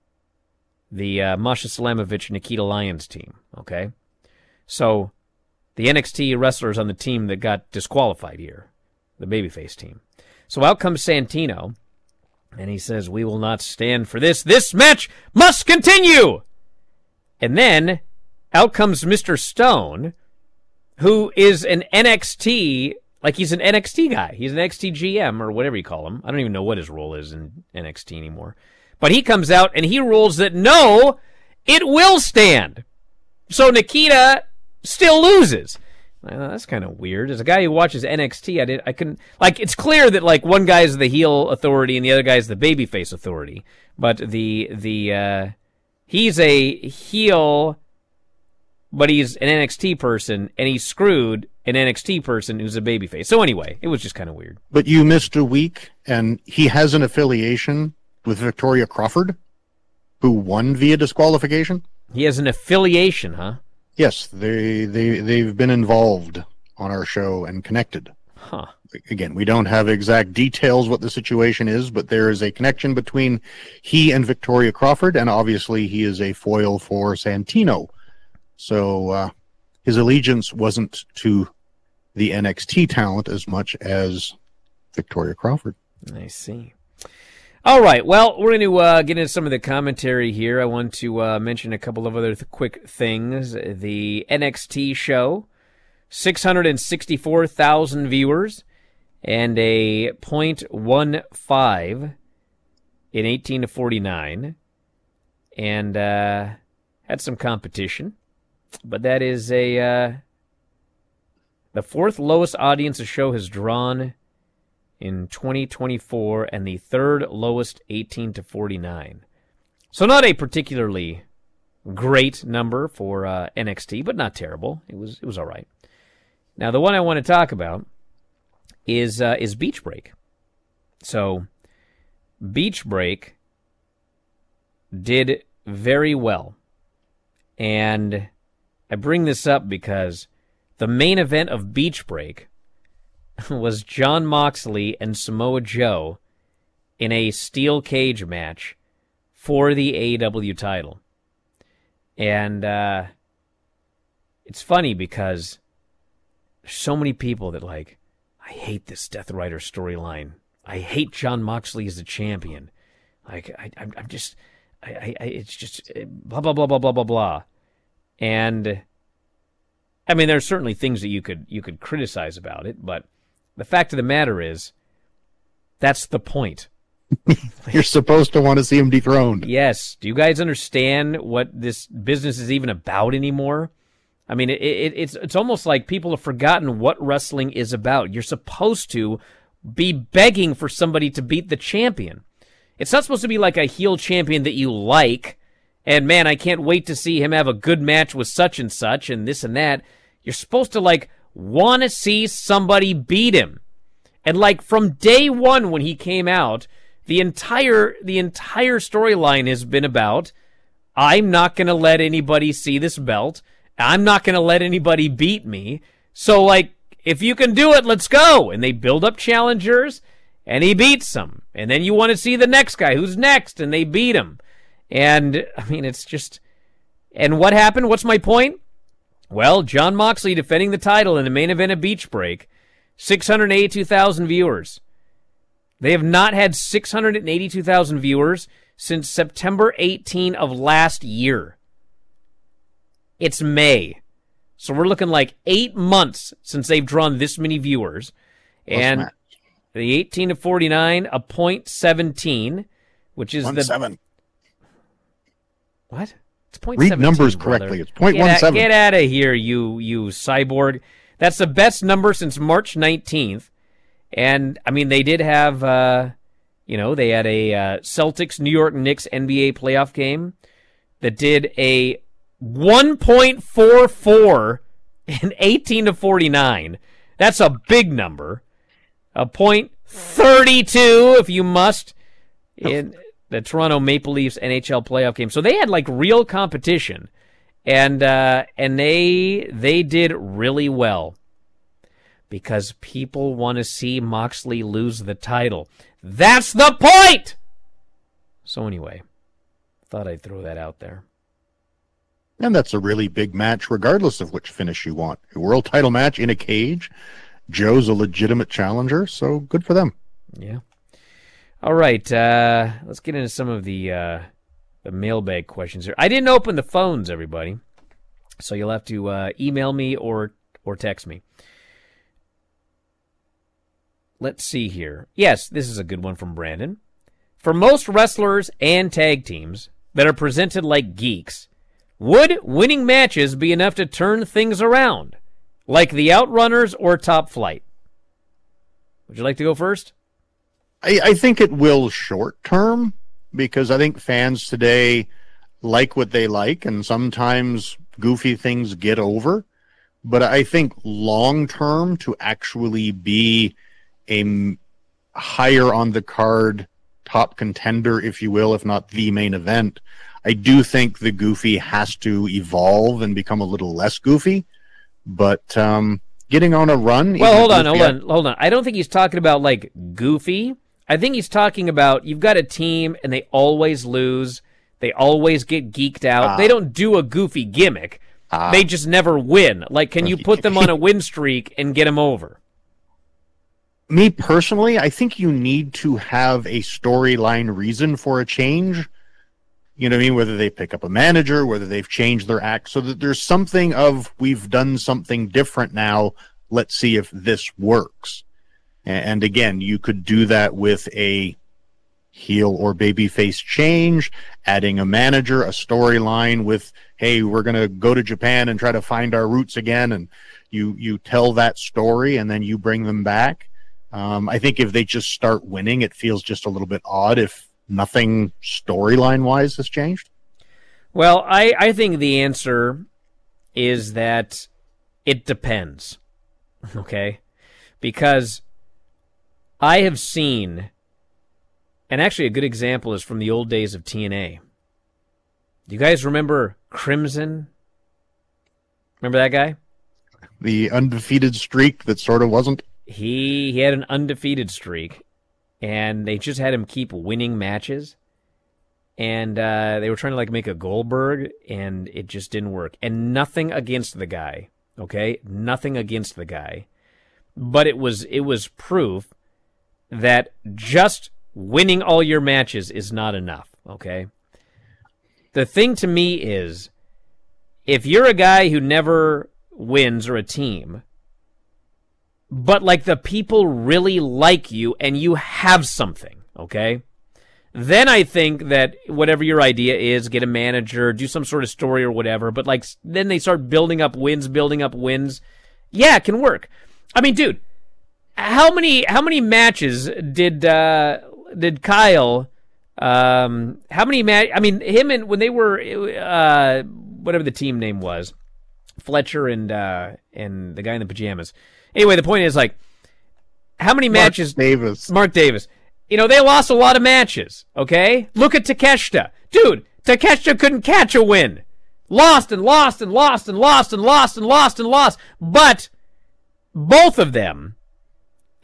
the uh, Masha Slamovich Nikita Lyons team, okay? So the N X T wrestlers on the team that got disqualified here, the babyface team. So out comes Santino, and he says, we will not stand for this. This match must continue! And then out comes Mister Stone, who is an N X T... Like, he's an N X T guy. He's an N X T G M, or whatever you call him. I don't even know what his role is in N X T anymore. But he comes out, and he rules that, no, it will stand. So Nikita still loses. Well, that's kind of weird. As a guy who watches N X T, I did, I couldn't... Like, it's clear that, like, one guy's the heel authority and the other guy's the babyface authority. But the, the, uh... he's a heel, but he's an N X T person, and he's screwed an N X T person who's a babyface. So anyway, it was just kind of weird. But you missed a week, and he has an affiliation with Victoria Crawford, who won via disqualification. He has an affiliation, huh? Yes, they they they've been involved on our show and connected. Huh. Again, we don't have exact details what the situation is, but there is a connection between he and Victoria Crawford, and obviously he is a foil for Santino. So uh, his allegiance wasn't to the N X T talent as much as Victoria Crawford. I see. All right, well, we're going to uh, get into some of the commentary here. I want to uh, mention a couple of other th- quick things. The N X T show, six hundred sixty-four thousand viewers, and a point one five in eighteen to forty-nine, and uh, had some competition. But that is a... Uh, the fourth lowest audience a show has drawn in twenty twenty-four, and the third lowest eighteen to forty-nine. So not a particularly great number for uh, N X T, but not terrible. It was it was all right. Now the one I want to talk about is uh, is Beach Break. So Beach Break did very well, and I bring this up because the main event of Beach Break was Jon Moxley and Samoa Joe in a steel cage match for the A E W title. And uh, it's funny because there's so many people that, like, I hate this Death Rider storyline. I hate Jon Moxley as the champion. Like, I, I'm, I'm just, I, I, it's just blah, blah, blah, blah, blah, blah, blah. And I mean, there are certainly things that you could you could criticize about it, but the fact of the matter is, that's the point. You're supposed to want to see him dethroned. Yes. Do you guys understand what this business is even about anymore? I mean, it, it, it's it's almost like people have forgotten what wrestling is about. You're supposed to be begging for somebody to beat the champion. It's not supposed to be like a heel champion that you like, and man, I can't wait to see him have a good match with such and such and this and that. You're supposed to, like, want to see somebody beat him. And, like, from day one when he came out, the entire the entire storyline has been about, I'm not going to let anybody see this belt. I'm not going to let anybody beat me. So, like, if you can do it, let's go. And they build up challengers, and he beats them. And then you want to see the next guy who's next, and they beat him. And, I mean, it's just... And what happened? What's my point? Well, Jon Moxley defending the title in the main event of Beach Break. six hundred eighty-two thousand viewers. They have not had six hundred eighty-two thousand viewers since September eighteenth of last year. It's May. So we're looking like eight months since they've drawn this many viewers. And Matt? the eighteen to forty-nine, a point seventeen, which is One the... seven. What? It's point Read seventeen, numbers brother. correctly. It's point Get one out- seven. Get out of here, you you cyborg. That's the best number since March nineteenth. And, I mean, they did have, uh, you know, they had a uh, Celtics-New York Knicks N B A playoff game that did a one point four four in eighteen to forty-nine. That's a big number. A point thirty-two, if you must, in the Toronto Maple Leafs N H L playoff game. So they had like real competition, and uh, and they they did really well because people want to see Moxley lose the title. That's the point. So anyway, thought I'd throw that out there. And that's a really big match, regardless of which finish you want. A world title match in a cage. Joe's a legitimate challenger, so good for them. Yeah. All right, uh, let's get into some of the uh, the mailbag questions here. I didn't open the phones, everybody, so you'll have to uh, email me or or text me. Let's see here. Yes, this is a good one from Brandon. For most wrestlers and tag teams that are presented like geeks, would winning matches be enough to turn things around, like the Outrunners or Top Flight? Would you like to go first? I, I think it will short term, because I think fans today like what they like, and sometimes goofy things get over. But I think long term, to actually be a m- higher on the card top contender, if you will, if not the main event, I do think the goofy has to evolve and become a little less goofy. But um, getting on a run... Well, hold on, goofy, hold on, hold on. I don't think he's talking about, like, goofy. I think he's talking about you've got a team and they always lose. They always get geeked out. Ah. They don't do a goofy gimmick. Ah. They just never win. Like, can you put them on a win streak and get them over? Me personally, I think you need to have a storyline reason for a change. You know what I mean? Whether they pick up a manager, whether they've changed their act, so that there's something of, we've done something different now, let's see if this works. And again, you could do that with a heel or babyface change, adding a manager, a storyline with, hey, we're going to go to Japan and try to find our roots again, and you, you tell that story and then you bring them back. Um, I think if they just start winning, it feels just a little bit odd if nothing storyline-wise has changed. Well, I, I think the answer is that it depends, okay? Because I have seen, and actually a good example is from the old days of T N A. Do you guys remember Crimson? Remember that guy? The undefeated streak that sort of wasn't. He he had an undefeated streak, and they just had him keep winning matches. And uh, they were trying to like make a Goldberg, and it just didn't work. And nothing against the guy, okay? Nothing against the guy, but it was it was proof that just winning all your matches is not enough, okay? The thing to me is, if you're a guy who never wins or a team, but like the people really like you and you have something, okay? Then I think that whatever your idea is, get a manager, do some sort of story or whatever, but like then they start building up wins, building up wins. Yeah, it can work. I mean, dude, how many how many matches did uh, did Kyle um, how many ma- I mean, him and when they were uh, whatever the team name was, Fletcher and uh, and the guy in the pajamas. Anyway, the point is, like, how many Mark matches... Davis. Mark Davis. You know, they lost a lot of matches, okay? Look at Takeshita. Dude, Takeshita couldn't catch a win. Lost and lost and lost and lost and lost and lost and lost. But both of them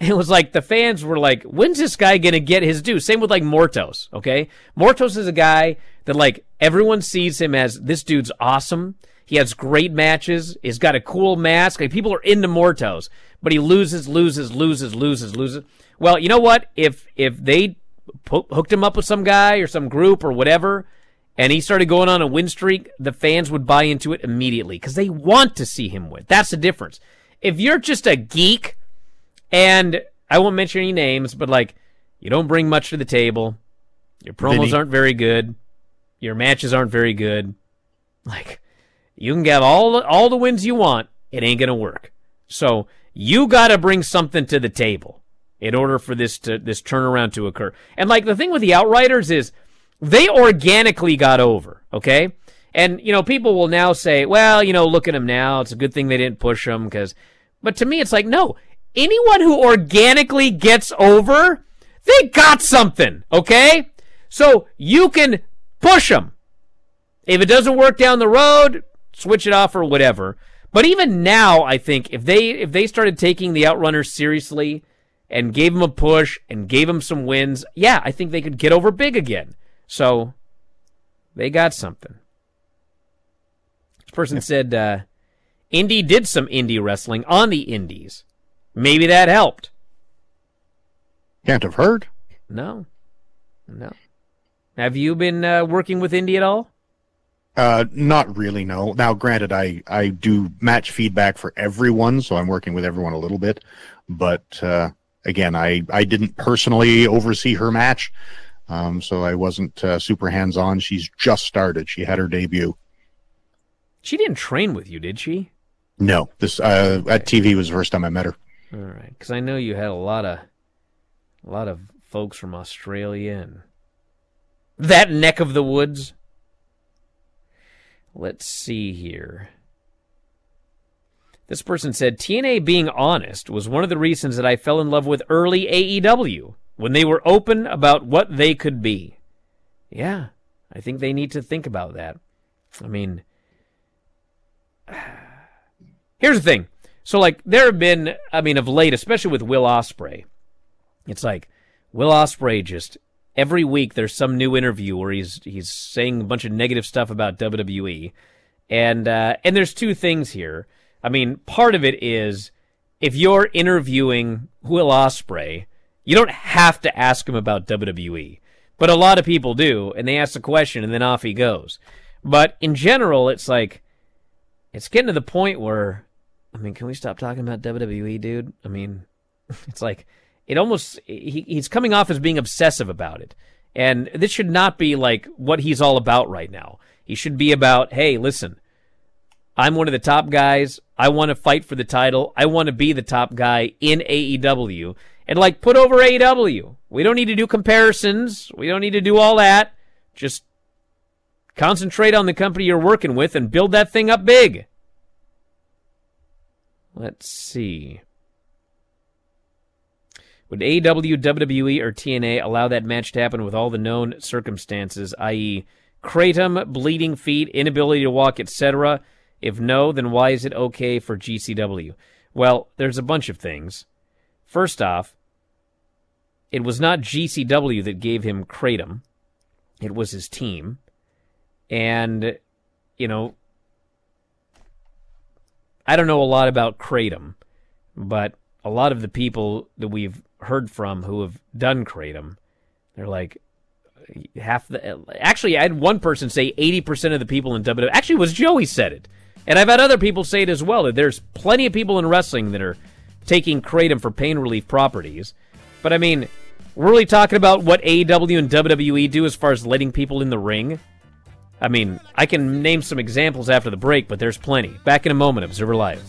It was like the fans were like, when's this guy going to get his due? Same with like Mortos, okay? Mortos is a guy that like everyone sees him as this dude's awesome. He has great matches. He's got a cool mask. Like people are into Mortos, but he loses, loses, loses, loses, loses. Well, you know what? If if they po- hooked him up with some guy or some group or whatever, and he started going on a win streak, the fans would buy into it immediately because they want to see him win. That's the difference. If you're just a geek, and I won't mention any names, but like you don't bring much to the table, your promos Vinny. aren't very good, your matches aren't very good, like you can get all all the wins you want, it ain't gonna work. So you got to bring something to the table in order for this to this turnaround to occur. And like the thing with the Outriders is they organically got over, okay? And you know people will now say, well, you know, look at them now. It's a good thing they didn't push them because. But to me, it's like no. Anyone who organically gets over, they got something, okay? So you can push them. If it doesn't work down the road, switch it off or whatever. But even now, I think if they if they started taking the Outrunners seriously and gave them a push and gave them some wins, yeah, I think they could get over big again. So they got something. This person said uh, Indy did some indie wrestling on the indies. Maybe that helped. Can't have heard. No. No. Have you been uh, working with Indy at all? Uh, not really, no. Now, granted, I, I do match feedback for everyone, so I'm working with everyone a little bit. But, uh, again, I, I didn't personally oversee her match, um, so I wasn't uh, super hands-on. She's just started. She had her debut. She didn't train with you, did she? No. This uh, okay. At T V was the first time I met her. All right, because I know you had a lot of, a lot of folks from Australia and that neck of the woods. Let's see here. This person said, T N A being honest was one of the reasons that I fell in love with early A E W, when they were open about what they could be. Yeah, I think they need to think about that. I mean, here's the thing. So, like, there have been, I mean, of late, especially with Will Ospreay, it's like, Will Ospreay just, every week there's some new interview where he's he's saying a bunch of negative stuff about W W E. And, uh, and there's two things here. I mean, part of it is, if you're interviewing Will Ospreay, you don't have to ask him about W W E. But a lot of people do, and they ask the question, and then off he goes. But in general, it's like, it's getting to the point where, I mean, can we stop talking about W W E, dude? I mean, it's like, it almost, he, he's coming off as being obsessive about it. And this should not be like what he's all about right now. He should be about, hey, listen, I'm one of the top guys. I want to fight for the title. I want to be the top guy in A E W. And like, put over A E W. We don't need to do comparisons. We don't need to do all that. Just concentrate on the company you're working with and build that thing up big. Let's see. Would A E W, W W E, or T N A allow that match to happen with all the known circumstances, that is, kratom, bleeding feet, inability to walk, et cetera? If no, then why is it okay for G C W? Well, there's a bunch of things. First off, it was not G C W that gave him kratom. It was his team. And, you know, I don't know a lot about kratom, but a lot of the people that we've heard from who have done kratom, they're like, half the... Actually, I had one person say eighty percent of the people in W W E... Actually, it was Joey said it. And I've had other people say it as well, that there's plenty of people in wrestling that are taking kratom for pain relief properties. But, I mean, we're really talking about what A E W and W W E do as far as letting people in the ring. I mean, I can name some examples after the break, but there's plenty. Back in a moment, Observer Live.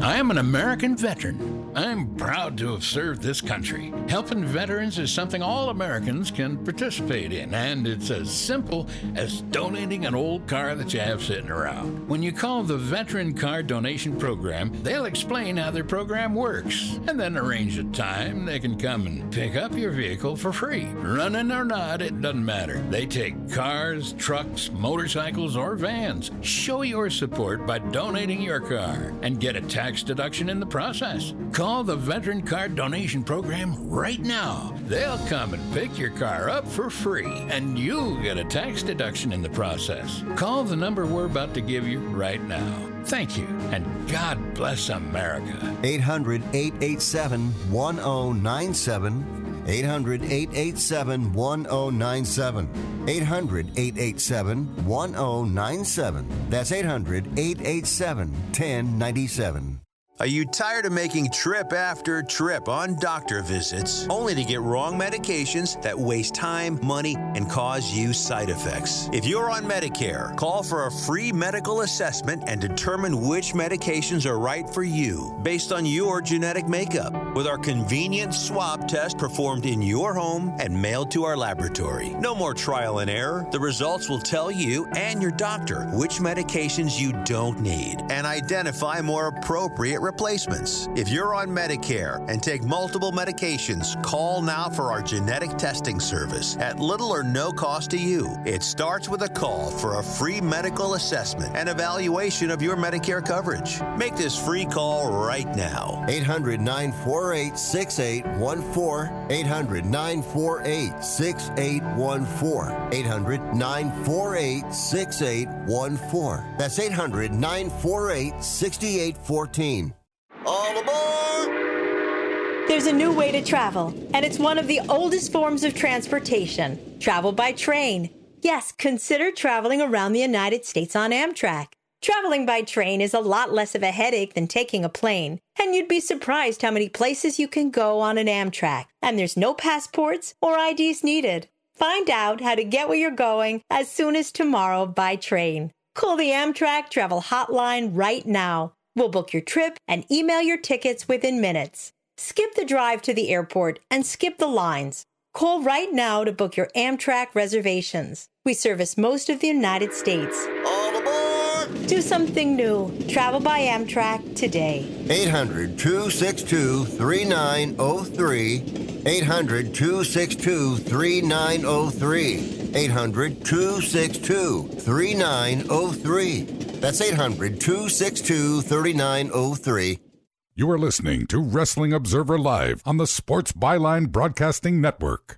I am an American veteran. I'm proud to have served this country. Helping veterans is something all Americans can participate in, and it's as simple as donating an old car that you have sitting around. When you call the Veteran Car Donation Program, they'll explain how their program works, and then arrange a time they can come and pick up your vehicle for free. Running or not, it doesn't matter. They take cars, trucks, motorcycles, or vans. Show your support by donating your car and get a tax deduction in the process. Call the Veteran Car Donation Program right now. They'll come and pick your car up for free, and you'll get a tax deduction in the process. Call the number we're about to give you right now. Thank you, and God bless America. eight hundred, eight eight seven, one oh nine seven. eight hundred, eight eight seven, one oh nine seven. eight hundred, eight eight seven, one oh nine seven. That's eight hundred, eight eight seven, one oh nine seven. Are you tired of making trip after trip on doctor visits only to get wrong medications that waste time, money, and cause you side effects? If you're on Medicare, call for a free medical assessment and determine which medications are right for you based on your genetic makeup with our convenient swab test performed in your home and mailed to our laboratory. No more trial and error. The results will tell you and your doctor which medications you don't need and identify more appropriate replacements. If you're on Medicare and take multiple medications, call now for our genetic testing service at little or no cost to you. It starts with a call for a free medical assessment and evaluation of your Medicare coverage. Make this free call right now. eight hundred, nine four eight, six eight one four. eight hundred, nine four eight, six eight one four. eight hundred, nine four eight, six eight one four. That's eight hundred, nine four eight, six eight one four. All aboard! There's a new way to travel, and it's one of the oldest forms of transportation. Travel by train. Yes, consider traveling around the United States on Amtrak. Traveling by train is a lot less of a headache than taking a plane, and you'd be surprised how many places you can go on an Amtrak, and there's no passports or I Ds needed. Find out how to get where you're going as soon as tomorrow by train. Call the Amtrak Travel Hotline right now. We'll book your trip and email your tickets within minutes. Skip the drive to the airport and skip the lines. Call right now to book your Amtrak reservations. We service most of the United States. All aboard! Do something new. Travel by Amtrak today. eight hundred, two six two, three nine zero three. eight hundred, two six two, three nine zero three. eight hundred, two six two, three nine zero three. That's eight hundred, two six two, three nine zero three. You are listening to Wrestling Observer Live on the Sports Byline Broadcasting Network.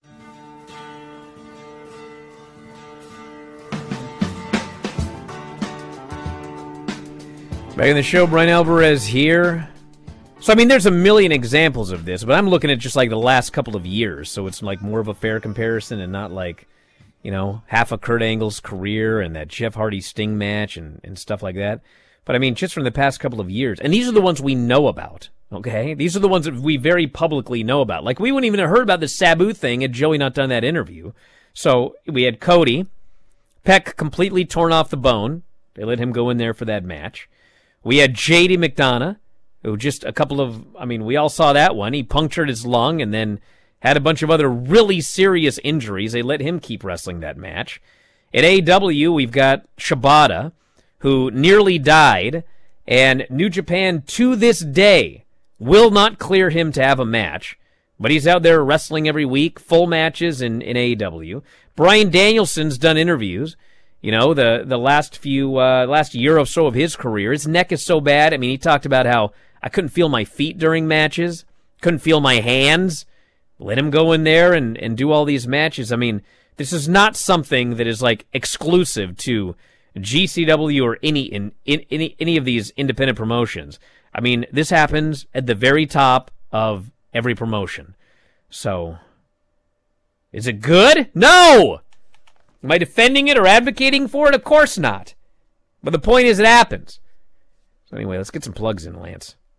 Back in the show, Brian Alvarez here. So, I mean, there's a million examples of this, but I'm looking at just like the last couple of years, so it's like more of a fair comparison and not like, you know, half of Kurt Angle's career and that Jeff Hardy Sting match and, and stuff like that. But I mean, just from the past couple of years. And these are the ones we know about, okay? These are the ones that we very publicly know about. Like, we wouldn't even have heard about the Sabu thing had Joey not done that interview. So, we had Cody. Peck completely torn off the bone. They let him go in there for that match. We had J D McDonough, who just a couple of, I mean, we all saw that one. He punctured his lung and then had a bunch of other really serious injuries. They let him keep wrestling that match. At A E W, we've got Shibata, who nearly died, and New Japan, to this day, will not clear him to have a match. But he's out there wrestling every week, full matches in, in A E W. Bryan Danielson's done interviews. You know, the, the last few, uh, last year or so of his career. His neck is so bad. I mean, he talked about how I couldn't feel my feet during matches, couldn't feel my hands. Let him go in there and, and do all these matches. I mean, this is not something that is like exclusive to G C W or any in, in any any of these independent promotions. I mean, this happens at the very top of every promotion. So, is it good? No! Am I defending it or advocating for it? Of course not. But the point is it happens. So anyway, let's get some plugs in, Lance.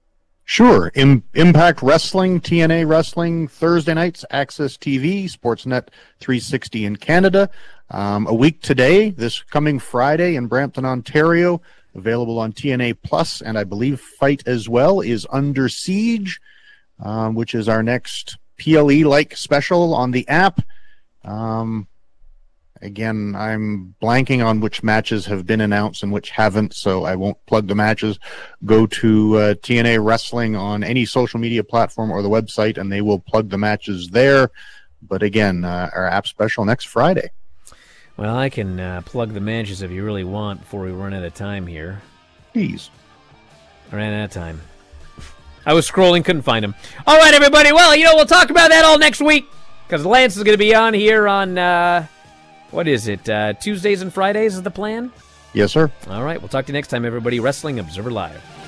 Sure. Im- Impact Wrestling, T N A Wrestling, Thursday nights, Access T V, Sportsnet three sixty in Canada. Um, a week today, this coming Friday in Brampton, Ontario, available on T N A Plus, and I believe Fight as well, is Under Siege, um, which is our next P L E-like special on the app. Um, again, I'm blanking on which matches have been announced and which haven't, so I won't plug the matches. Go to uh, T N A Wrestling on any social media platform or the website, and they will plug the matches there. But again, uh, our app special next Friday. Well, I can uh, plug the matches if you really want before we run out of time here. Please. I ran out of time. I was scrolling, couldn't find them. All right, everybody. Well, you know, we'll talk about that all next week because Lance is going to be on here on, uh, what is it, uh, Tuesdays and Fridays is the plan? Yes, sir. All right, we'll talk to you next time, everybody. Wrestling Observer Live.